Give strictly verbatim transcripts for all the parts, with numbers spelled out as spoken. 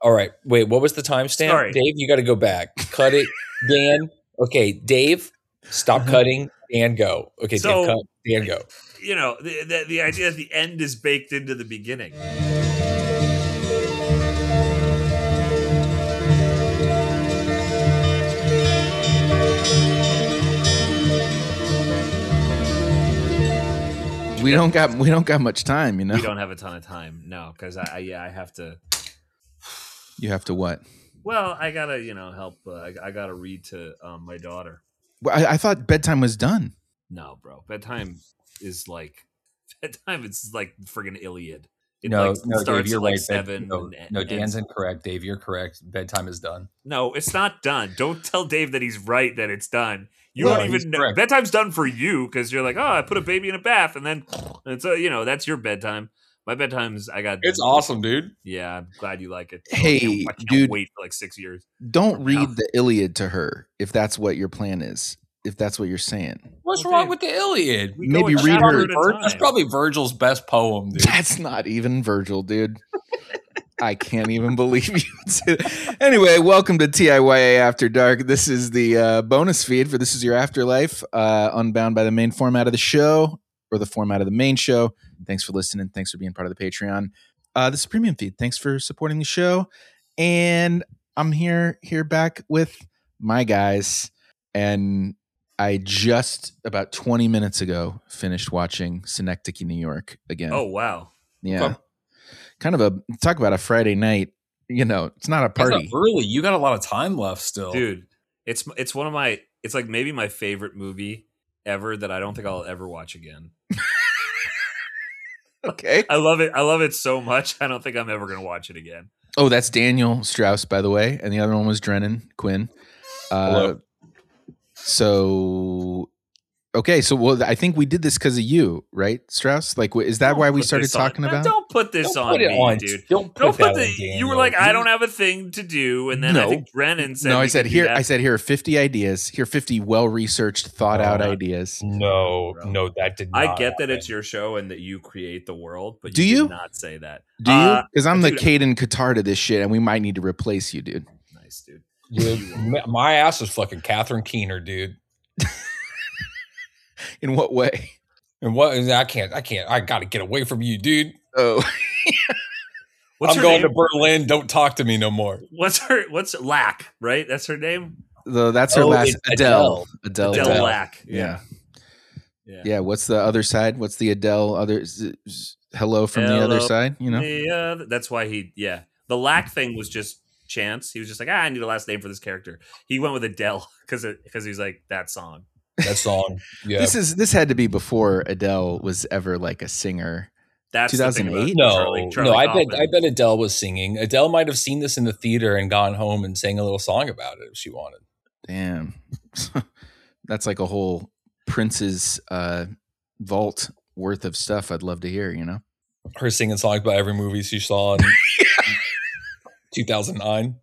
All right. Wait, what was the timestamp? Sorry. Dave, you got to go back. Cut it. Dan. Okay, Dave, stop cutting. Dan, go. Okay, So- Dave, cut. Dan, go. You know, the, the the idea that the end is baked into the beginning. We don't got we don't got much time, you know. We don't have a ton of time, no, because I, I yeah I have to. You have to what? Well, I gotta you know help. Uh, I, I gotta read to um, my daughter. Well, I, I thought bedtime was done. No, bro, bedtime is like bedtime. It's like friggin' Iliad. It No, like no, starts Dave, you're at like right. Bed- seven. no, and, no, and Dan's ends- incorrect. Dave, you're correct. Bedtime is done. No, it's not done. Don't tell Dave that he's right that it's done. You No, don't he's even know. correct. Bedtime's done for you because you're like, oh, I put a baby in a bath, and then it's uh, you know that's your bedtime. My bedtime's I got. It's awesome, dude. Yeah, I'm glad you like it. Hey, I can't, I can't dude. wait for like six years. Don't read No. the Iliad to her if that's what your plan is. If that's what you're saying. What's Okay. wrong with the Iliad? We Maybe go a read chapter her- at a Vir- time. That's probably Virgil's best poem, dude. That's not even Virgil, dude. I can't even believe you. would say that. Anyway, welcome to T I Y A After Dark. This is the uh, bonus feed for This Is Your Afterlife, uh, unbound by the main format of the show or the format of the main show. Thanks for listening. Thanks for being part of the Patreon. Uh, this is premium feed. Thanks for supporting the show. And I'm here here back with my guys. And I just about twenty minutes ago finished watching Synecdoche, New York again. Oh wow! yeah. Okay. Kind of a talk about a Friday night. You know, it's not a That's not party. early. You got a lot of time left still. Dude, it's it's one of my it's like maybe my favorite movie ever that I don't think I'll ever watch again. Okay. I love it. I love it so much. I don't think I'm ever gonna watch it again. Oh, that's Daniel Strauss, by the way, and the other one was Drennan Quinn. Uh, Hello. So, okay, so well, I think we did this because of you, right, Strauss? Like, wh- is that Don't why we put started this on- talking about? Don't put this Don't on put it me, on, dude. Don't put Don't that put the. on You were Daniel. like, I You- don't have a thing to do, and then I No. think Brennan said. No, I we said could do here. that. I said here are fifty ideas. Here are fifty well-researched, thought-out Oh. ideas. No, Bro. no, that did not. I get that happen. it's your show and that you create the world, but Do you, you? did not say that. Do you? Uh, Because I'm the dude, Caden Qatar to this shit, and we might need to replace you, dude. Nice, dude. Dude, my- my ass is fucking Catherine Keener, dude. In what way? And what? I can't. I can't. I got to get away from you, dude. Oh, What's I'm her going name? to Berlin. Don't talk to me no more. What's her? What's Lack? Right? That's her name. the, that's her Oh, last. it's Adele. Adele. Adele, Adele. Lack. Yeah. Yeah. Yeah. What's the other side? What's the Adele other? z- z- Hello from the other Hello. side. You know. Yeah, that's why he. Yeah, the Lack thing was just chance. He was just like, ah, I need a last name for this character. He went with Adele because because he's like that song. That song. Yeah. This is this had to be before Adele was ever like a singer. That's the thing about two thousand eight? no, Charlie, Charlie no. I bet. Kaufman. I bet Adele was singing. Adele might have seen this in the theater and gone home and sang a little song about it if she wanted. Damn, that's like a whole Prince's uh, vault worth of stuff. I'd love to hear. You know. Her singing songs about every movie she saw in two thousand nine.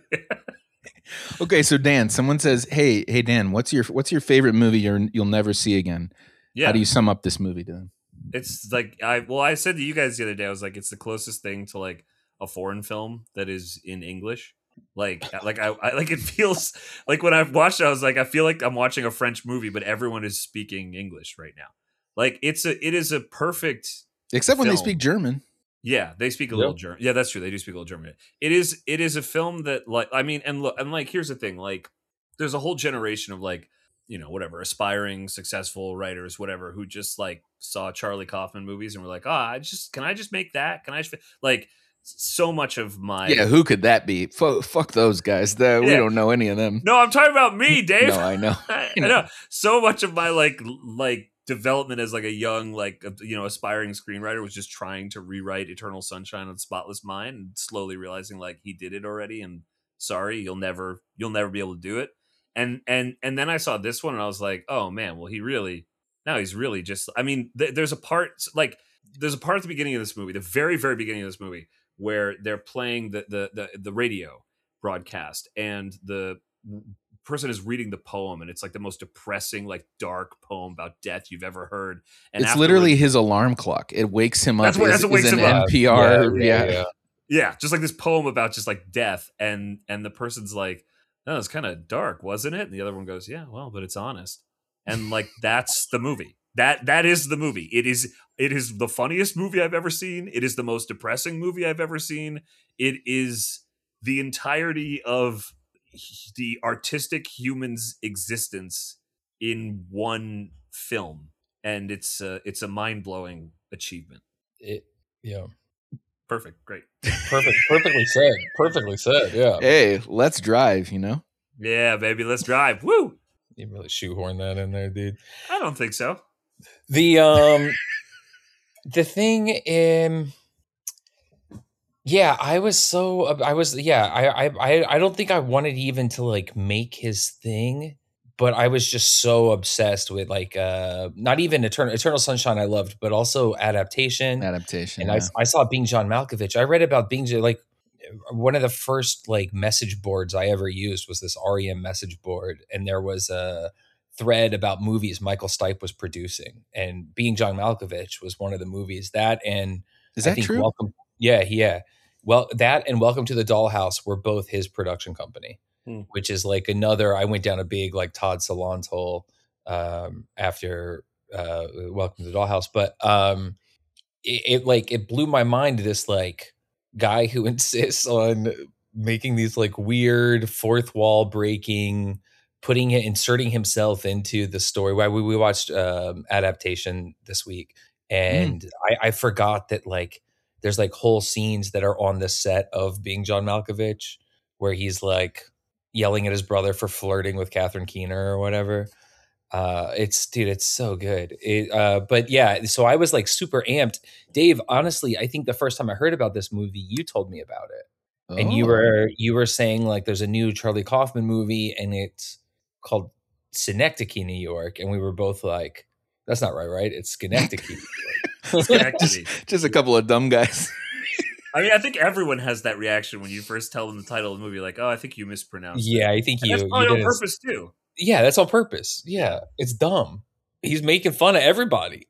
Okay, so Dan, someone says, "Hey, hey, Dan, what's your what's your favorite movie you're, you'll never see again?" Yeah, How do you sum up this movie to them? it's like I well, I said to you guys the other day, I was like, it's the closest thing to like a foreign film that is in English. Like, like I, I like it feels like when I've watched it, I was like, I feel like I'm watching a French movie, but everyone is speaking English right now. Like, it's a, it is a perfect. Except when they Film. speak German. Yeah, they speak a Yep. little German. Yeah, that's true. They do speak a little German. It is, it is a film that, like, I mean, and look, and like, here's the thing, like, there's a whole generation of like, you know, whatever, aspiring, successful writers, whatever, who just like saw Charlie Kaufman movies and were like, oh, I just, can I just make that? Can I just, like, so much of my. Yeah, who could that be? F- fuck those guys. The, We Yeah. don't know any of them. No, I'm talking about me, Dave. No, I know. I, You know. know. So much of my like l- like development as like a young like uh, you know aspiring screenwriter was just trying to rewrite Eternal Sunshine of the Spotless Mind and slowly realizing like he did it already and sorry you'll never you'll never be able to do it. And and and then I saw this one and I was like, oh man, well he really now he's really just I mean th- there's a part like there's a part at the beginning of this movie, the very very beginning of this movie where they're playing the the the, the radio broadcast and the person is reading the poem and it's like the most depressing like dark poem about death you've ever heard and It's afterwards- literally his alarm clock. It wakes him up. That's what- Is- that's what is wakes an him up. N P R. Yeah, Yeah, just like this poem about just like death, and and the person's like, "No, it's kind of dark, wasn't it?" And the other one goes, "Yeah, well, but it's honest." And like that's the movie. That that is the movie. It is it is the funniest movie I've ever seen. It is the most depressing movie I've ever seen. It is the entirety of the artistic human's existence in one film, and it's uh, it's a mind-blowing achievement. It, yeah. Perfect. Great. Perfect. Perfectly said. Perfectly said. Yeah. Hey, let's drive, you know? Yeah, baby. Let's drive. Woo. You really shoehorn that in there, dude. I don't think so. The um the thing um yeah, I was so I was yeah, I I I don't think I wanted even to like make his thing, but I was just so obsessed with like uh not even Eternal Eternal Sunshine I loved, but also Adaptation. Adaptation. And yeah. I I saw Being John Malkovich. I read about Being John, like one of the first like message boards I ever used was this R E M message board, and there was a thread about movies Michael Stipe was producing, and Being John Malkovich was one of the movies. That and Is that I think true? Welcome, yeah, yeah. Well, that and Welcome to the Dollhouse were both his production company, Hmm. which is like another. I went down a big like Todd Solondz hole um, after uh, Welcome to the Dollhouse, but um, it, it like it blew my mind. This like guy who insists on making these like weird fourth wall breaking, putting it, inserting himself into the story. Why we, we watched um, Adaptation this week, and mm. I, I forgot that like there's like whole scenes that are on the set of Being John Malkovich where he's like yelling at his brother for flirting with Catherine Keener or whatever. Uh, it's dude, it's so good. It, uh, but yeah, so I was like super amped. Dave, honestly, I think the first time I heard about this movie, you told me about it, oh. and you were you were saying like there's a new Charlie Kaufman movie and it's called Synecdoche, New York, and we were both like, "That's not right, right? It's Schenectady." Schenectady. just, just a couple of dumb guys. I mean, I think everyone has that reaction when you first tell them the title of the movie, like, "Oh, I think you mispronounced." Yeah, it. I think and you. That's probably you on purpose too. Yeah, that's on purpose. Yeah, it's dumb. He's making fun of everybody.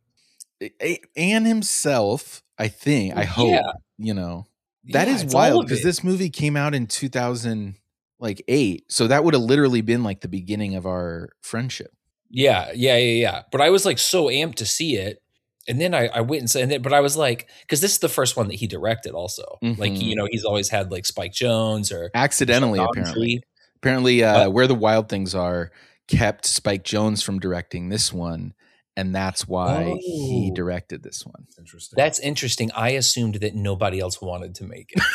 And himself, I think, I hope, yeah. you know. That yeah, is wild because this movie came out in two thousand eight. So that would have literally been like the beginning of our friendship. Yeah, yeah, yeah, yeah. But I was like so amped to see it. And then I, I went and said, and then, but I was like, because this is the first one that he directed also. Mm-hmm. Like, you know, he's always had like Spike Jonze or. Accidentally, apparently. Apparently, uh, Where the Wild Things Are kept Spike Jonze from directing this one, and that's why oh. he directed this one. Interesting. That's interesting. I assumed that nobody else wanted to make it.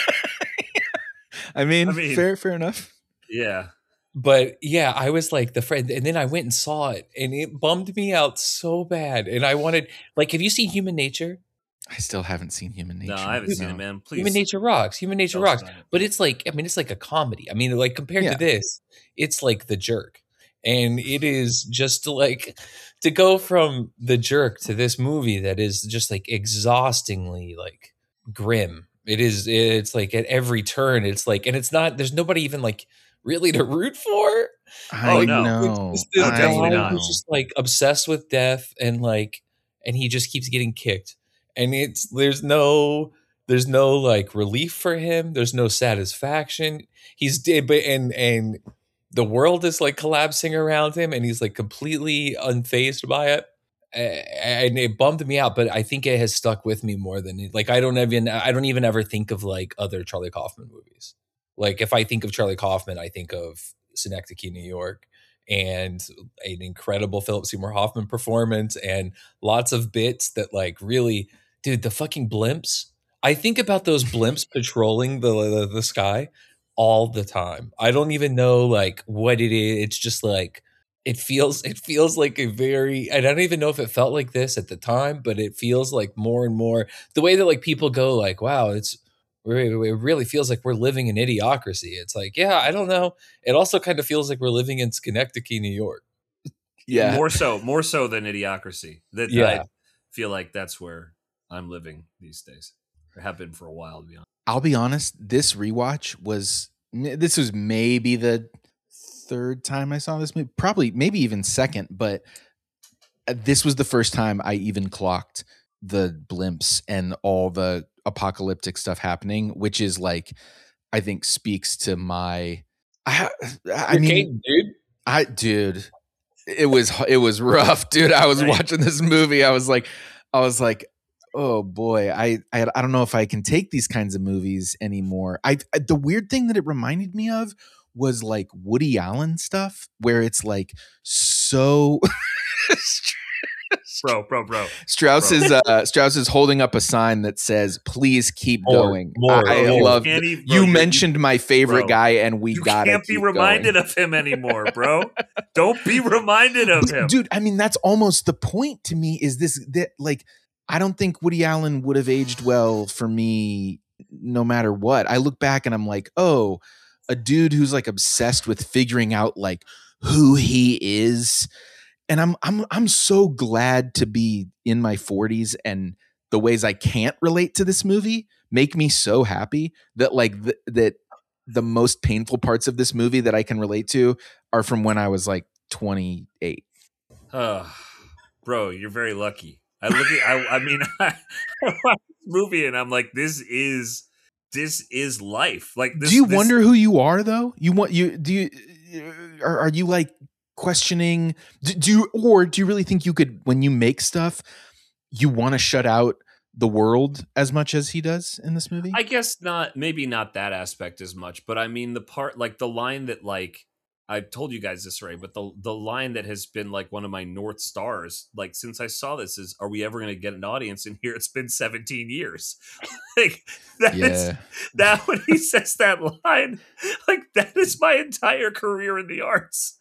I, mean, I mean, fair, fair enough. Yeah. But yeah, I was like the friend, and then I went and saw it, and it bummed me out so bad. And I wanted, like, have you seen Human Nature? I still haven't seen Human Nature. No, I haven't no. seen it, man. Please. Human Nature rocks. Human Nature rocks. But it's like, I mean, it's like a comedy. I mean, like compared yeah. to this, it's like The Jerk. And it is just like to go from The Jerk to this movie that is just like exhaustingly like grim. It is, it's like at every turn, it's like, and it's not, there's nobody even like really to root for. I like, know. It's this I guy know. who's just like obsessed with death and like, and he just keeps getting kicked. And it's there's no there's no like relief for him. There's no satisfaction. He's dead, and and the world is like collapsing around him, and he's like completely unfazed by it. And it bummed me out, but I think it has stuck with me more than like I don't even I don't even ever think of like other Charlie Kaufman movies. Like if I think of Charlie Kaufman, I think of Synecdoche, New York, and an incredible Philip Seymour Hoffman performance, and lots of bits that like really. Dude, the fucking blimps. I think about those blimps patrolling the, the the sky all the time. I don't even know like what it is. It's just like it feels it feels like a very I don't even know if it felt like this at the time, but it feels like more and more the way that like people go like, wow, it's it really feels like we're living in Idiocracy. It's like, yeah, I don't know. It also kind of feels like we're living in Schenectady, New York. Yeah. More so, more so than Idiocracy. That yeah. I feel like that's where I'm living these days. I have been for a while, to be honest. I'll be honest. This rewatch was this was maybe the third time I saw this movie, probably maybe even second. But this was the first time I even clocked the blimps and all the apocalyptic stuff happening, which is like, I think speaks to my, I, I You're mean, Caden, dude. I, dude, it was, it was rough, dude. I was Right. watching this movie. I was like, I was like, oh boy, I, I, I don't know if I can take these kinds of movies anymore. I, I, the weird thing that it reminded me of was like Woody Allen stuff, where it's like so. Bro, bro, bro. Strauss Bro. is uh, Strauss is holding up a sign that says, "Please keep More, going." more, I Bro, love. can't even- bro, You you're- mentioned my favorite bro, guy, and we You gotta can't be keep reminded going. of him anymore, bro. Don't be reminded of him. Dude, I mean, that's almost the point to me. Is this that like I don't think Woody Allen would have aged well for me, no matter what. I look back and I'm like, oh, a dude who's like obsessed with figuring out like who he is. And I'm I'm I'm so glad to be in my forties, and the ways I can't relate to this movie make me so happy that like th- that the most painful parts of this movie that I can relate to are from when I was like twenty-eight. Oh, bro, you're very lucky. I look at, I, I mean, I, I watch this movie and I'm like, this is, this is life. Like, this, do you this, wonder who you are though? You want you do you are, are you like questioning? Do, do you or do you really think you could, when you make stuff, you want to shut out the world as much as he does in this movie? I guess not, maybe not that aspect as much, but I mean, the part, like the line that, like, I've told you guys this already, but the the line that has been like one of my North Stars, like since I saw this, is, are we ever going to get an audience in here? It's been seventeen years. Like that Yeah. is, that when he says that line, like that is my entire career in the arts.